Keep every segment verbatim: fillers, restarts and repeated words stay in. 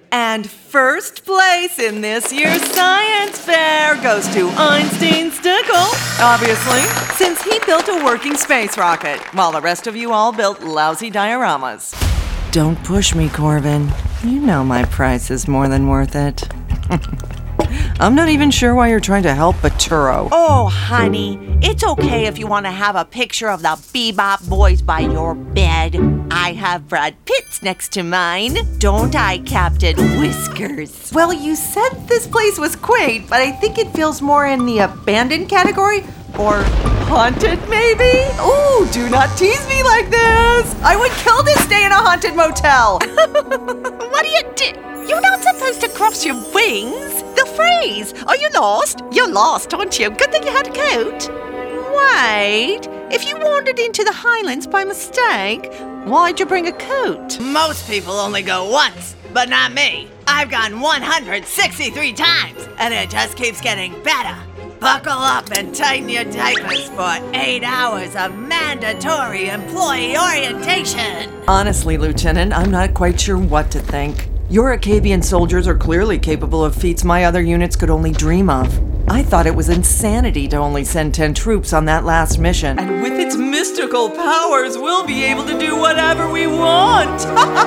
And first place in this year's science fair goes to Einstein Stickle, obviously, since he built a working space rocket, while the rest of you all built lousy dioramas. Don't push me, Corbin. You know my price is more than worth it. I'm not even sure why you're trying to help Baturo. Oh, honey, it's okay if you want to have a picture of the Bebop Boys by your bed. I have Brad Pitt's next to mine. Don't I, Captain Whiskers? Well, you said this place was quaint, but I think it feels more in the abandoned category. Or haunted, maybe? Ooh, do not tease me like this. I would kill to stay in a haunted motel. What are you do? You're not supposed to cross your wings. The phrase, are you lost? You're lost, aren't you? Good thing you had a coat. Wait, if you wandered into the Highlands by mistake, why'd you bring a coat? Most people only go once, but not me. I've gone one hundred sixty-three times, and it just keeps getting better. Buckle up and tighten your diapers for eight hours of mandatory employee orientation. Honestly, Lieutenant, I'm not quite sure what to think. Your Acabian soldiers are clearly capable of feats my other units could only dream of. I thought it was insanity to only send ten troops on that last mission. And with its mystical powers, we'll be able to do whatever we want.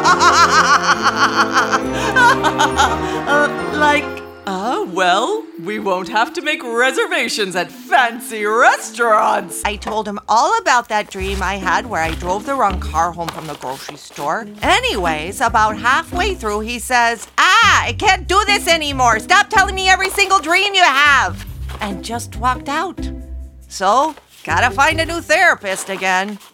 uh, like, uh, well, we won't have to make reservations at fancy restaurants. I told him all about that dream I had where I drove the wrong car home from the grocery store. Anyways, about halfway through, he says, Ah, I can't do this anymore. Stop telling me every single dream you have. And just walked out. So, gotta find a new therapist again.